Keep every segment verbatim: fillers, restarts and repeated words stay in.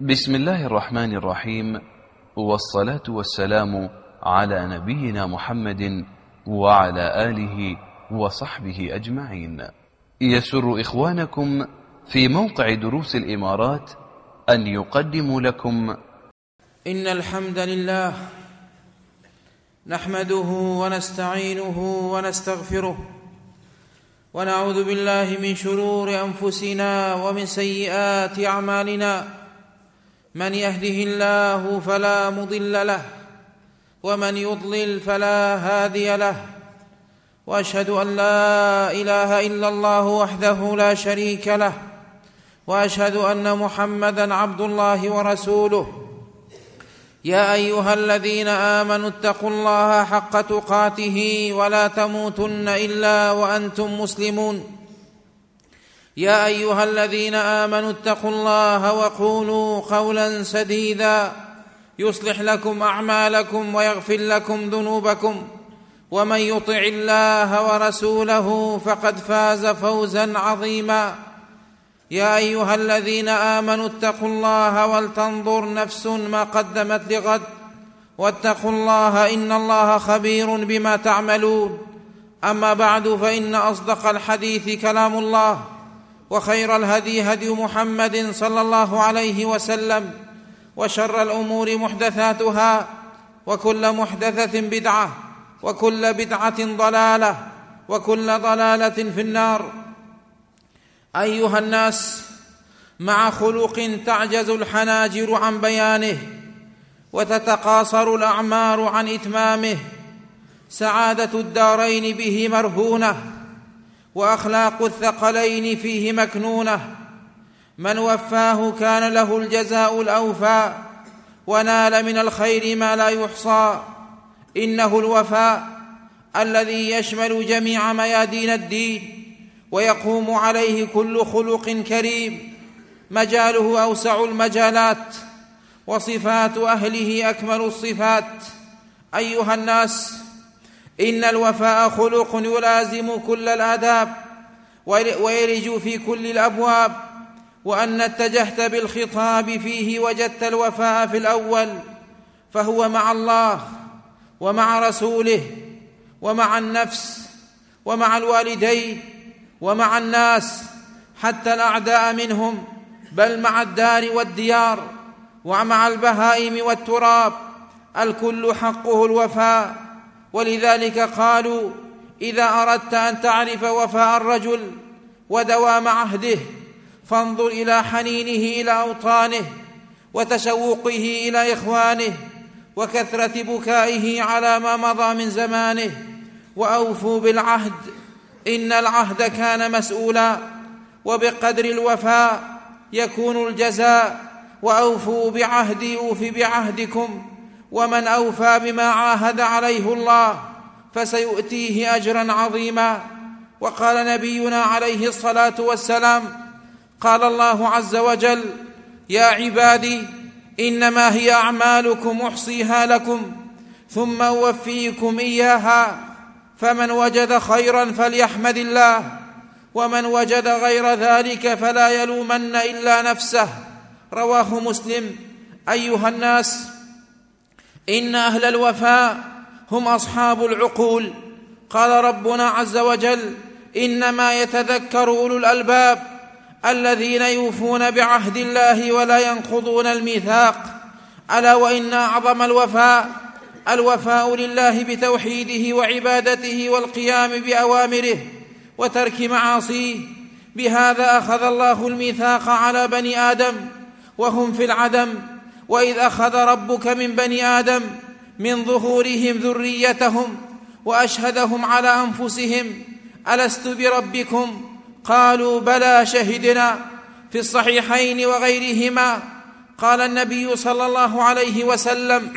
بسم الله الرحمن الرحيم، والصلاة والسلام على نبينا محمد وعلى آله وصحبه أجمعين. يسر إخوانكم في موقع دروس الإمارات أن يقدموا لكم إن الحمد لله نحمده ونستعينه ونستغفره ونعوذ بالله من شرور أنفسنا ومن سيئات أعمالنا، من يهده الله فلا مضل له ومن يضلل فلا هادي له، وأشهد أن لا إله إلا الله وحده لا شريك له، وأشهد أن محمدًا عبد الله ورسوله. يا أيها الذين آمنوا اتقوا الله حق تقاته ولا تموتن إلا وأنتم مسلمون. يا أيها الذين آمنوا اتقوا الله وقولوا قولا سديدا يصلح لكم أعمالكم ويغفر لكم ذنوبكم، ومن يطع الله ورسوله فقد فاز فوزا عظيما. يا أيها الذين آمنوا اتقوا الله ولتنظر نفس ما قدمت لغد، واتقوا الله إن الله خبير بما تعملون. أما بعد، فإن أصدق الحديث كلام الله، وخير الهدي هدي محمد صلى الله عليه وسلم، وشر الأمور محدثاتها، وكل محدثة بدعة، وكل بدعة ضلالة، وكل ضلالة في النار. أيها الناس، مع خلق تعجز الحناجر عن بيانه وتتقاصر الأعمار عن إتمامه، سعادة الدارين به مرهونة، وأخلاق الثقلين فيه مكنونة. من وفاه كان له الجزاء الأوفى، ونال من الخير ما لا يحصى. إنه الوفاء الذي يشمل جميع ميادين الدين، ويقوم عليه كل خلق كريم، مجاله أوسع المجالات، وصفات أهله أكمل الصفات. أيها الناس، إن الوفاء خلق يلازم كل الآداب ويرج في كل الأبواب، وأن اتجهت بالخطاب فيه وجدت الوفاء في الأول، فهو مع الله ومع رسوله ومع النفس ومع الوالدين ومع الناس حتى الأعداء منهم، بل مع الدار والديار ومع البهائم والتراب، الكل حقه الوفاء. ولذلك قالوا: إذا أردت أن تعرف وفاء الرجل ودوام عهده فانظر إلى حنينه إلى أوطانه، وتشوقه إلى إخوانه، وكثرة بكائه على ما مضى من زمانه. وأوفوا بالعهد، إن العهد كان مسؤولا، وبقدر الوفاء يكون الجزاء. وأوفوا بعهدي أوف بعهدكم، ومن أوفى بما عاهد عليه الله فسيؤتيه أجرا عظيما. وقال نبينا عليه الصلاة والسلام: قال الله عز وجل: يا عبادي إنما هي أعمالكم أحصيها لكم ثم أوفيكم إياها، فمن وجد خيرا فليحمد الله، ومن وجد غير ذلك فلا يلومن إلا نفسه. رواه مسلم. أيها الناس، إن أهل الوفاء هم أصحاب العقول. قال ربنا عز وجل: إنما يتذكر أولو الألباب الذين يوفون بعهد الله ولا ينقضون الميثاق. ألا وإن أعظم الوفاء الوفاء لله بتوحيده وعبادته والقيام بأوامره وترك معاصيه. بهذا أخذ الله الميثاق على بني آدم وهم في العدم. وإذ أخذ ربك من بني آدم من ظهورهم ذريتهم وأشهدهم على أنفسهم ألست بربكم؟ قالوا بلى شهدنا. في الصحيحين وغيرهما قال النبي صلى الله عليه وسلم: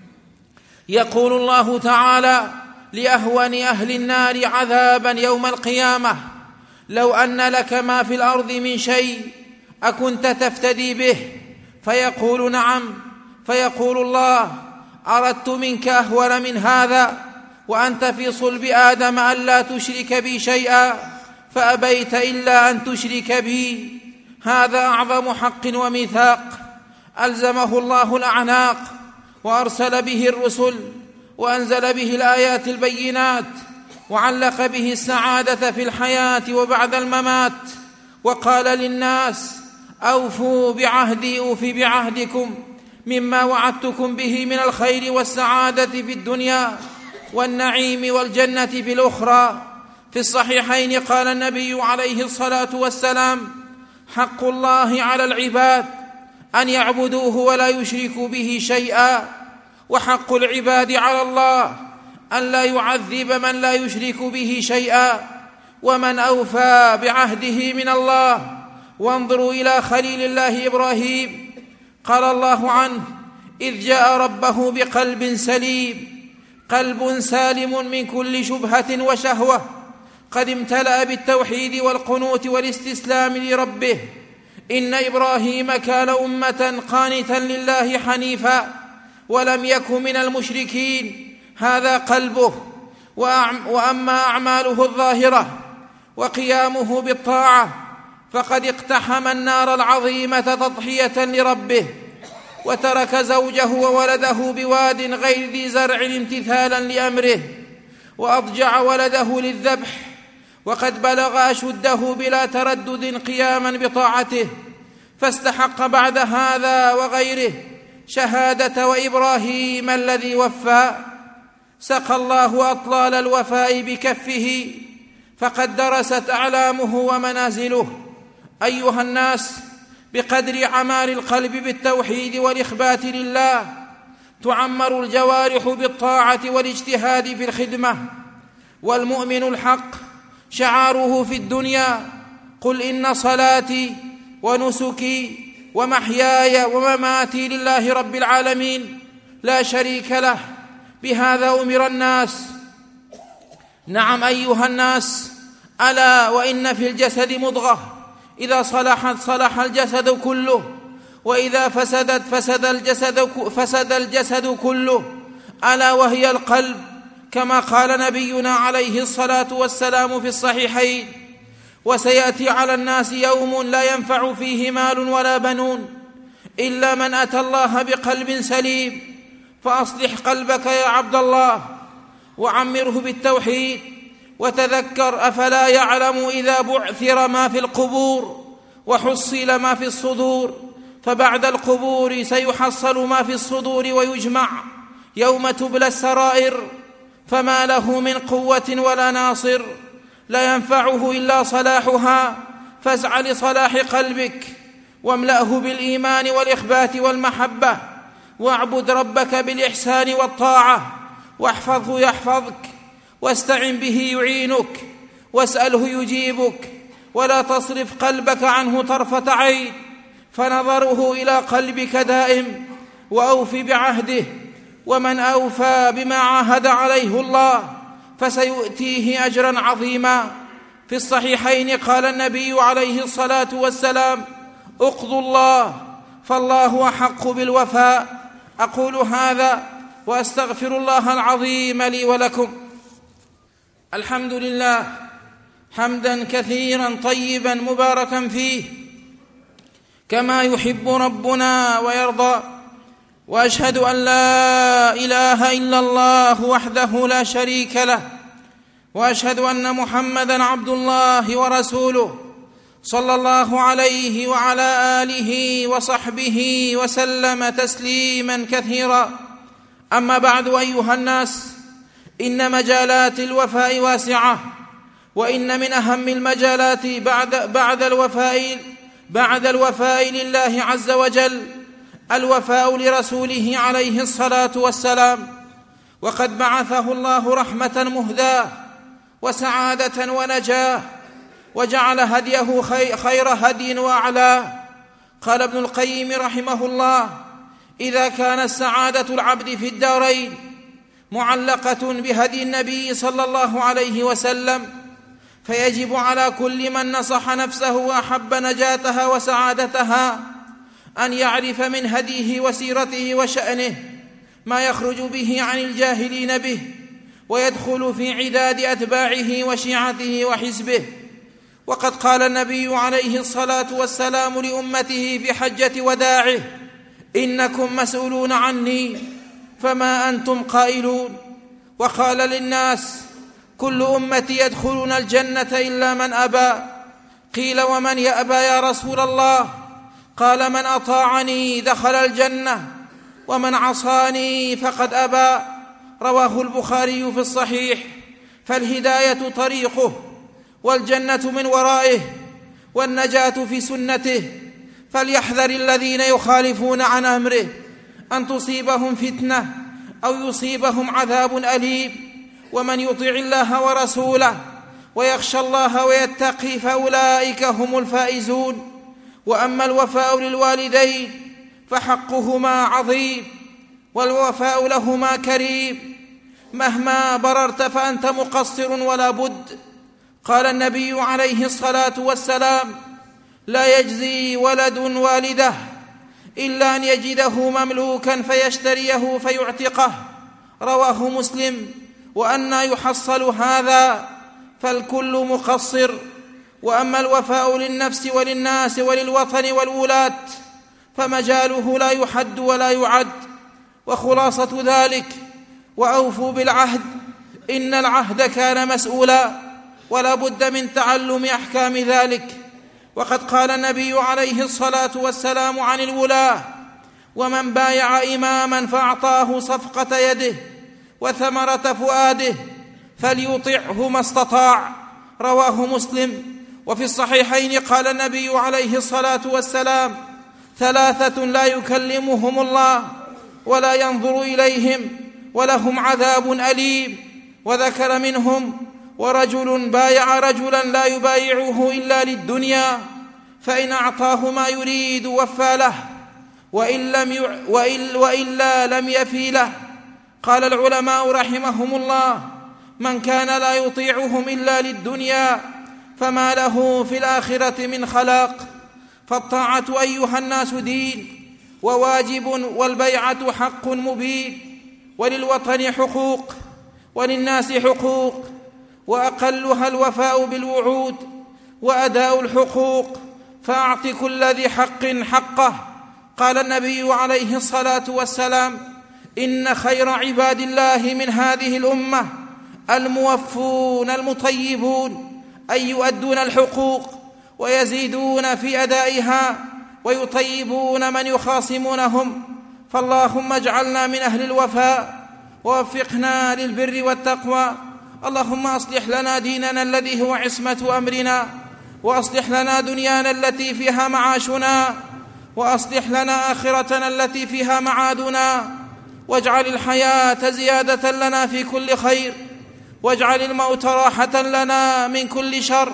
يقول الله تعالى لأهون أهل النار عذابا يوم القيامة: لو أن لك ما في الأرض من شيء أكنت تفتدي به؟ فيقول: نعم. فيقول الله: أردت منك أهون من هذا، وأنت في صلب آدم ألا تشرك بي شيئا، فأبيت إلا أن تشرك بي. هذا أعظم حق وميثاق ألزمه الله الأعناق وأرسل به الرسل وأنزل به الآيات البينات وعلق به السعادة في الحياة وبعد الممات، وقال للناس: أوفوا بعهدي أوف بعهدكم مما وعدتكم به من الخير والسعادة في الدنيا والنعيم والجنة في الأخرى. في الصحيحين قال النبي عليه الصلاة والسلام: حق الله على العباد أن يعبدوه ولا يشركوا به شيئا، وحق العباد على الله أن لا يعذب من لا يشرك به شيئا، ومن أوفى بعهده من الله. وانظروا إلى خليل الله إبراهيم، قال الله عنه: إذ جاء ربه بقلب سليم، قلب سالم من كل شبهة وشهوة، قد امتلأ بالتوحيد والقنوت والاستسلام لربه. إن إبراهيم كان أمة قانتا لله حنيفا ولم يكن من المشركين، هذا قلبه. وأما أعماله الظاهرة وقيامه بالطاعة فقد اقتحم النار العظيمة تضحية لربه، وترك زوجه وولده بواد غير ذي زرع امتثالا لأمره، وأضجع ولده للذبح وقد بلغ أشده بلا تردد قياما بطاعته، فاستحق بعد هذا وغيره شهادة وإبراهيم الذي وفى. سقى الله أطلال الوفاء بكفه، فقد درست أعلامه ومنازله. أيها الناس، بقدر عمار القلب بالتوحيد والإخبات لله تعمر الجوارح بالطاعة والاجتهاد في الخدمة. والمؤمن الحق شعاره في الدنيا: قل إن صلاتي ونسكي ومحياي ومماتي لله رب العالمين لا شريك له. بهذا أمر الناس. نعم أيها الناس، ألا وإن في الجسد مضغة إذا صلحت صلح الجسد كله، وإذا فسدت فسد الجسد, فسد الجسد كله، ألا وهي القلب، كما قال نبينا عليه الصلاة والسلام في الصحيحين: وسيأتي على الناس يوم لا ينفع فيه مال ولا بنون إلا من أتى الله بقلب سليم. فأصلح قلبك يا عبد الله، وعمره بالتوحيد، وتذكر: أفلا يعلم إذا بعثر ما في القبور وحصل ما في الصدور، فبعد القبور سيحصل ما في الصدور ويجمع يوم تبلى السرائر، فما له من قوة ولا ناصر، لا ينفعه إلا صلاحها. فاسع لصلاح قلبك واملأه بالإيمان والإخبات والمحبة، واعبد ربك بالإحسان والطاعة، واحفظه يحفظك، واستعن به يعينك، واسأله يجيبك، ولا تصرف قلبك عنه طرفة عين، فنظره إلى قلبك دائم. وأوف بعهده، ومن أوفى بما عاهد عليه الله فسيؤتيه أجرا عظيما. في الصحيحين قال النبي عليه الصلاة والسلام: اقضوا الله فالله أحق بالوفاء. أقول هذا وأستغفر الله العظيم لي ولكم. الحمد لله حمدا كثيرا طيبا مباركا فيه كما يحب ربنا ويرضى، وأشهد أن لا إله إلا الله وحده لا شريك له، وأشهد أن محمدا عبد الله ورسوله صلى الله عليه وعلى آله وصحبه وسلم تسليما كثيرا. أما بعد أيها الناس، إن مجالات الوفاء واسعة، وإن من أهم المجالات بعد, بعد, الوفاء بعد الوفاء لله عز وجل الوفاء لرسوله عليه الصلاة والسلام، وقد بعثه الله رحمة مهداة وسعادة ونجاة، وجعل هديه خير هدي وأعلاه. قال ابن القيم رحمه الله: إذا كانت سعادة العبد في الدارين معلقة بهدي النبي صلى الله عليه وسلم، فيجب على كل من نصح نفسه وأحب نجاتها وسعادتها أن يعرف من هديه وسيرته وشأنه ما يخرج به عن الجاهلين به، ويدخل في عداد أتباعه وشيعته وحزبه. وقد قال النبي عليه الصلاة والسلام لأمته في حجة وداعه: إنكم مسؤولون عني فما أنتم قائلون. وقال للناس: كل أمتي يدخلون الجنة إلا من أبى. قيل: ومن يأبى يا رسول الله؟ قال: من أطاعني دخل الجنة ومن عصاني فقد أبى. رواه البخاري في الصحيح. فالهداية طريقه، والجنة من ورائه، والنجاة في سنته. فليحذر الذين يخالفون عن أمره أن تصيبهم فتنة أو يصيبهم عذاب أليم. ومن يطع الله ورسوله ويخشى الله ويتقي فأولئك هم الفائزون. وأما الوفاء للوالدين فحقهما عظيم، والوفاء لهما كريم. مهما بررت فأنت مقصر ولا بد. قال النبي عليه الصلاة والسلام: لا يجزي ولد والده إلا أن يجده مملوكا فيشتريه فيعتقه. رواه مسلم. وأنى يحصل هذا؟ فالكل مقصر. وأما الوفاء للنفس وللناس وللوطن والولاة فمجاله لا يحد ولا يعد. وخلاصة ذلك: وأوفوا بالعهد إن العهد كان مسؤولا، ولا بد من تعلم أحكام ذلك. وقد قال النبي عليه الصلاة والسلام عن الولاة: ومن بايع إماما فأعطاه صفقة يده وثمرة فؤاده فليطعه ما استطاع. رواه مسلم. وفي الصحيحين قال النبي عليه الصلاة والسلام: ثلاثة لا يكلمهم الله ولا ينظر إليهم ولهم عذاب أليم. وذكر منهم: ورجل بايع رجلا لا يبايعه إلا للدنيا فإن أعطاه ما يريد وفى له وإن لم يع... وإل... وإلا لم يفي له. قال العلماء رحمهم الله: من كان لا يطيعهم إلا للدنيا فما له في الآخرة من خلاق. فالطاعة أيها الناس دين وواجب، والبيعة حق مبين. وللوطن حقوق وللناس حقوق، وأقلها الوفاء بالوعود وأداء الحقوق، فأعط كل ذي حق حقه. قال النبي عليه الصلاة والسلام: إن خير عباد الله من هذه الأمة الموفون المطيبون، أي يؤدون الحقوق ويزيدون في أدائها ويطيبون من يخاصمونهم. فاللهم اجعلنا من أهل الوفاء ووفقنا للبر والتقوى. اللهم أصلح لنا ديننا الذي هو عصمة أمرنا، وأصلح لنا دنيانا التي فيها معاشنا، وأصلح لنا آخرتنا التي فيها معادنا. واجعل الحياة زيادة لنا في كل خير، واجعل الموت راحة لنا من كل شر.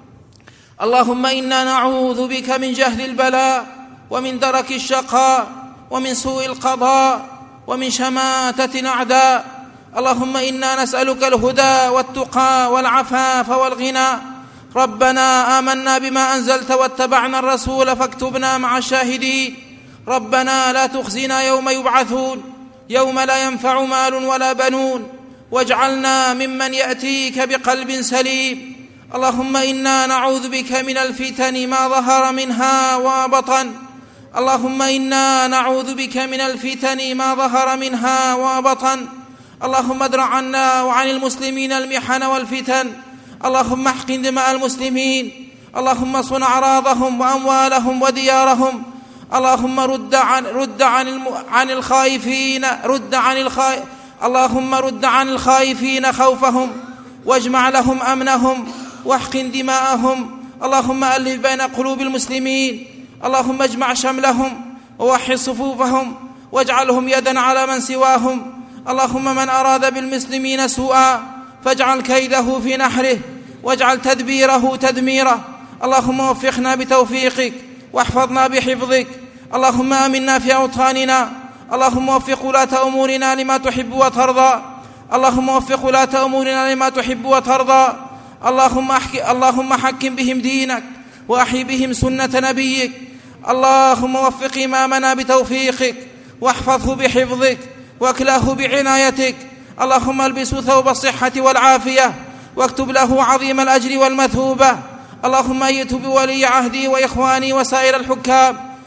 اللهم إنا نعوذ بك من جهد البلاء ومن درك الشقاء ومن سوء القضاء ومن شماتة الأعداء. اللهم إنا نسألك الهدى والتقى والعفاف والغنى. ربنا آمنا بما أنزلت واتبعنا الرسول فاكتبنا مع الشاهدين. ربنا لا تخزنا يوم يبعثون، يوم لا ينفع مال ولا بنون، واجعلنا ممن يأتيك بقلب سليم. اللهم إنا نعوذ بك من الفتن ما ظهر منها وبطن. اللهم إنا نعوذ بك من الفتن ما ظهر منها وبطن. اللهم ادرع عنا وعن المسلمين المحن والفتن. اللهم احقن دماء المسلمين. اللهم صن أعراضهم وأموالهم وديارهم. اللهم رد عن رد عن الم... عن الخائفين رد عن الخائف اللهم رد عن الخائفين خوفهم، واجمع لهم أمنهم، واحقن دماءهم. اللهم ألف بين قلوب المسلمين. اللهم اجمع شملهم ووحد صفوفهم، واجعلهم يدا على من سواهم. اللهم من أراد بالمسلمين سوءا فاجعل كيده في نحره، واجعل تدبيره تدميره. اللهم وفقنا بتوفيقك واحفظنا بحفظك. اللهم آمنا في أوطاننا. اللهم وفق ولاة أمورنا لما تحب وترضى. اللهم وفق ولاة أمورنا لما تحب وترضى. اللهم أحكي اللهم حكم بهم دينك، وأحي بهم سنة نبيك. اللهم وفق إمامنا بتوفيقك، واحفظه بحفظك، واكلاه بعنايتك. اللهم البسه ثوب الصحة والعافية، واكتب له عظيم الأجر والمثوبة. اللهم أيته بولي عهدي وإخواني وسائر الحكام.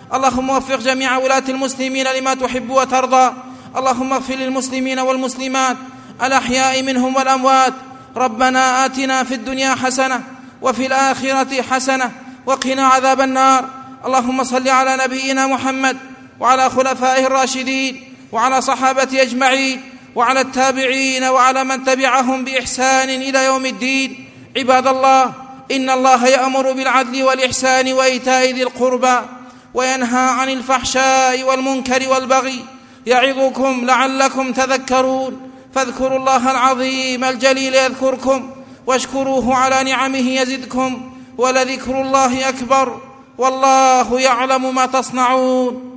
اللهم وفق جميع ولاة المسلمين لما تحب وترضى. اللهم اغفر للمسلمين والمسلمات الأحياء منهم والأموات. ربنا آتنا في الدنيا حسنة وفي الآخرة حسنة وقنا عذاب النار. اللهم صل على نبينا محمد وعلى خلفائه الراشدين وعلى صحابته أجمعين وعلى التابعين وعلى من تبعهم بإحسان إلى يوم الدين. عباد الله، إن الله يأمر بالعدل والإحسان وإيتاء ذي القربى وينهى عن الفحشاء والمنكر والبغي، يعظكم لعلكم تذكرون. فاذكروا الله العظيم الجليل يذكركم واشكروه على نعمه يزدكم، ولذكر الله أكبر، والله يعلم ما تصنعون.